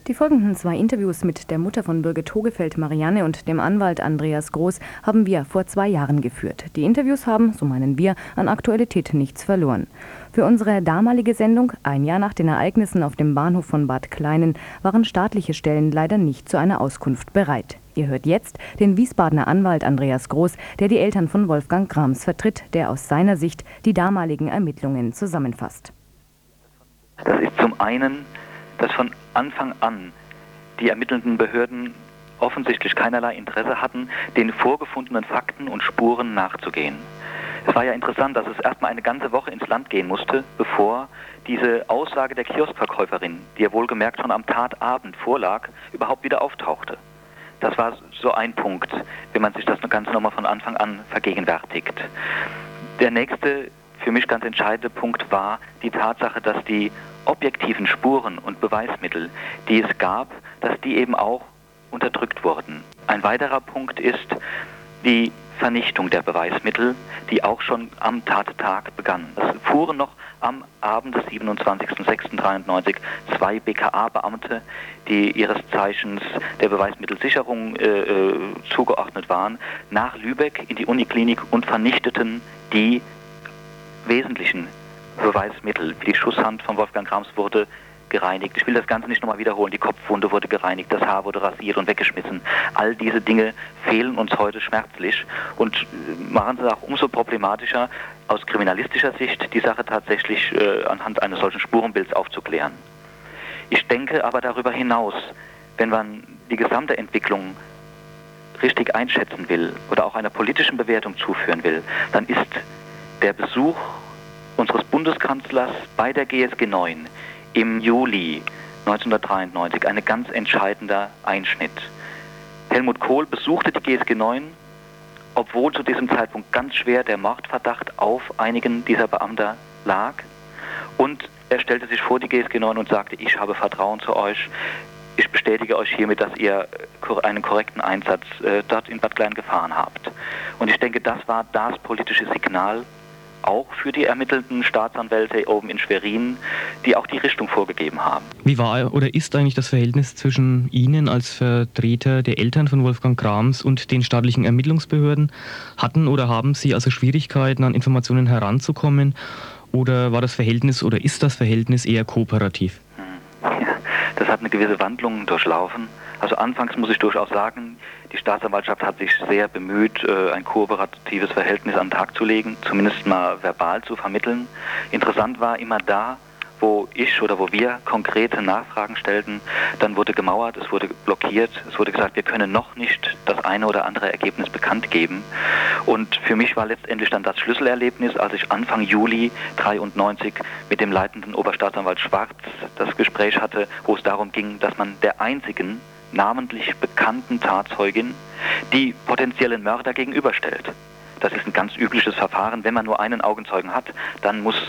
Die folgenden 2 Interviews mit der Mutter von Birgit Hogefeld, Marianne, und dem Anwalt Andreas Groß haben wir vor 2 Jahren geführt. Die Interviews haben, so meinen wir, an Aktualität nichts verloren. Für unsere damalige Sendung, ein Jahr nach den Ereignissen auf dem Bahnhof von Bad Kleinen, waren staatliche Stellen leider nicht zu einer Auskunft bereit. Ihr hört jetzt den Wiesbadener Anwalt Andreas Groß, der die Eltern von Wolfgang Grams vertritt, der aus seiner Sicht die damaligen Ermittlungen zusammenfasst. Das ist zum einen, dass von Anfang an die ermittelnden Behörden offensichtlich keinerlei Interesse hatten, den vorgefundenen Fakten und Spuren nachzugehen. Es war ja interessant, dass es erstmal eine ganze Woche ins Land gehen musste, bevor diese Aussage der Kioskverkäuferin, die ja wohlgemerkt schon am Tatabend vorlag, überhaupt wieder auftauchte. Das war so ein Punkt, wenn man sich das Ganze nochmal von Anfang an vergegenwärtigt. Der nächste, für mich ganz entscheidende Punkt war die Tatsache, dass die objektiven Spuren und Beweismittel, die es gab, dass die eben auch unterdrückt wurden. Ein weiterer Punkt ist die Vernichtung der Beweismittel, die auch schon am Tattag begann. Es fuhren noch am Abend des 27.06.93 2 BKA-Beamte, die ihres Zeichens der Beweismittelsicherung zugeordnet waren, nach Lübeck in die Uniklinik und vernichteten die wesentlichen Beweismittel. Die Schusshand von Wolfgang Grams wurde gereinigt. Ich will das Ganze nicht nochmal wiederholen. Die Kopfwunde wurde gereinigt, das Haar wurde rasiert und weggeschmissen. All diese Dinge fehlen uns heute schmerzlich und machen es auch umso problematischer, aus kriminalistischer Sicht die Sache tatsächlich anhand eines solchen Spurenbilds aufzuklären. Ich denke aber darüber hinaus, wenn man die gesamte Entwicklung richtig einschätzen will oder auch einer politischen Bewertung zuführen will, dann ist der Besuch unseres Bundeskanzlers bei der GSG 9 im Juli 1993 ein ganz entscheidender Einschnitt. Helmut Kohl besuchte die GSG 9, obwohl zu diesem Zeitpunkt ganz schwer der Mordverdacht auf einigen dieser Beamter lag. Und er stellte sich vor die GSG 9 und sagte, ich habe Vertrauen zu euch. Ich bestätige euch hiermit, dass ihr einen korrekten Einsatz dort in Bad Klein gefahren habt. Und ich denke, das war das politische Signal, auch für die ermittelten Staatsanwälte oben in Schwerin, die auch die Richtung vorgegeben haben. Wie war oder ist eigentlich das Verhältnis zwischen Ihnen als Vertreter der Eltern von Wolfgang Grams und den staatlichen Ermittlungsbehörden? Hatten oder haben Sie also Schwierigkeiten, an Informationen heranzukommen? Oder war das Verhältnis oder ist das Verhältnis eher kooperativ? Ja, das hat eine gewisse Wandlung durchlaufen. Also anfangs muss ich durchaus sagen, die Staatsanwaltschaft hat sich sehr bemüht, ein kooperatives Verhältnis an den Tag zu legen, zumindest mal verbal zu vermitteln. Interessant war immer da, wo ich oder wo wir konkrete Nachfragen stellten, dann wurde gemauert, es wurde blockiert, es wurde gesagt, wir können noch nicht das eine oder andere Ergebnis bekannt geben. Und für mich war letztendlich dann das Schlüsselerlebnis, als ich Anfang Juli 1993 mit dem leitenden Oberstaatsanwalt Schwarz das Gespräch hatte, wo es darum ging, dass man der einzigen namentlich bekannten Tatzeugin die potenziellen Mörder gegenüberstellt. Das ist ein ganz übliches Verfahren. Wenn man nur einen Augenzeugen hat, dann muss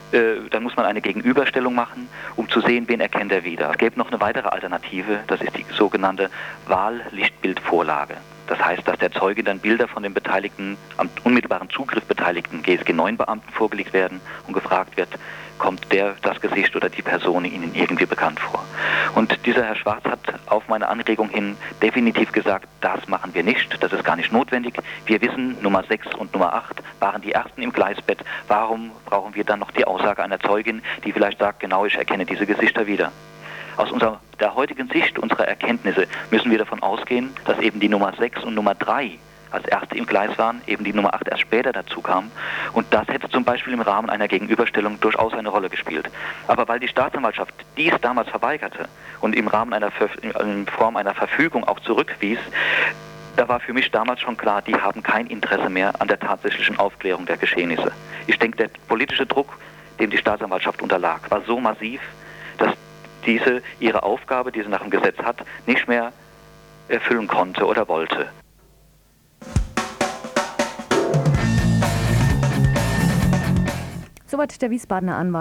man eine Gegenüberstellung machen, um zu sehen, wen erkennt er wieder. Es gäbe noch eine weitere Alternative, das ist die sogenannte Wahllichtbildvorlage. Das heißt, dass der Zeuge dann Bilder von den beteiligten, am unmittelbaren Zugriff beteiligten GSG-9-Beamten vorgelegt werden und gefragt wird, kommt das Gesicht oder die Person Ihnen irgendwie bekannt vor. Und dieser Herr Schwarz hat auf meine Anregung hin definitiv gesagt, das machen wir nicht, das ist gar nicht notwendig. Wir wissen, Nummer 6 und Nummer 8 waren die ersten im Gleisbett. Warum brauchen wir dann noch die Aussage einer Zeugin, die vielleicht sagt, genau, ich erkenne diese Gesichter wieder? Aus der heutigen Sicht unserer Erkenntnisse müssen wir davon ausgehen, dass eben die Nummer 6 und Nummer 3 als erste im Gleis waren, eben die Nummer 8 erst später dazu kam. Und das hätte zum Beispiel im Rahmen einer Gegenüberstellung durchaus eine Rolle gespielt. Aber weil die Staatsanwaltschaft dies damals verweigerte und im Rahmen in Form einer Verfügung auch zurückwies, da war für mich damals schon klar, die haben kein Interesse mehr an der tatsächlichen Aufklärung der Geschehnisse. Ich denke, der politische Druck, dem die Staatsanwaltschaft unterlag, war so massiv, dass diese ihre Aufgabe, die sie nach dem Gesetz hat, nicht mehr erfüllen konnte oder wollte. Soweit der Wiesbadener Anwalt